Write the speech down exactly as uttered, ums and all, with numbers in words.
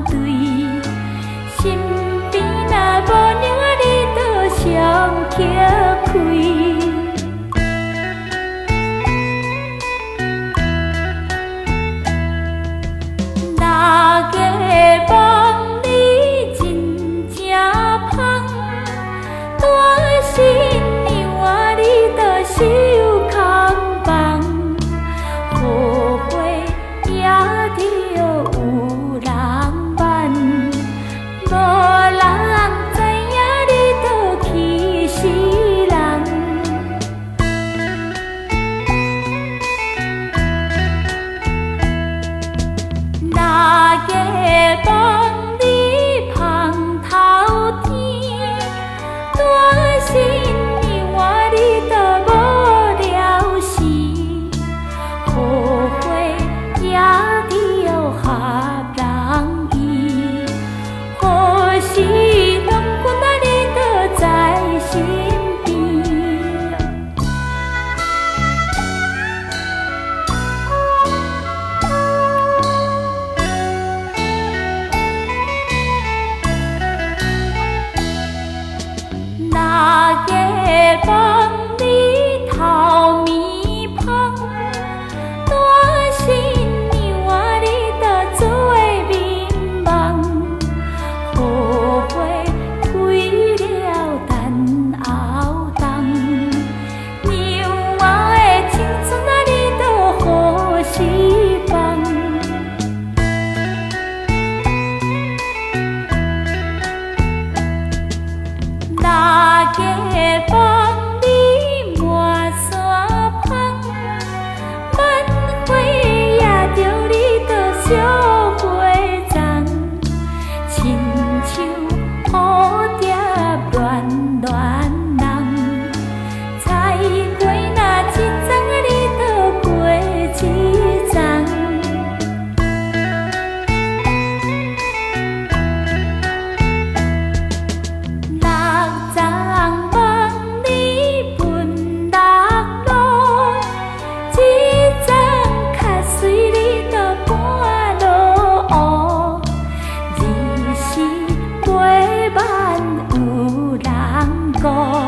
对，身边若无鸟仔，你倒上曲开。哪个望你真正芳，大新娘仔你倒守空房，好花也着有人挽，无人知影你倒气死人。哪个望你芳头天，大新娘仔你倒无了时，好花也着合人意，好事郎君仔你倒在身边。哪个望你头面芳，大新娘仔你倒做面梦，好花开了等后冬，娘仔的青春仔你倒何时放？哪个望你满山芳，满花也着你倒小花丛，亲像蝴蝶乱乱人，彩花若一丛仔你倒过一丛。六丛望你分六路，一丛较水你倒半落乌，二是陪伴有人顾。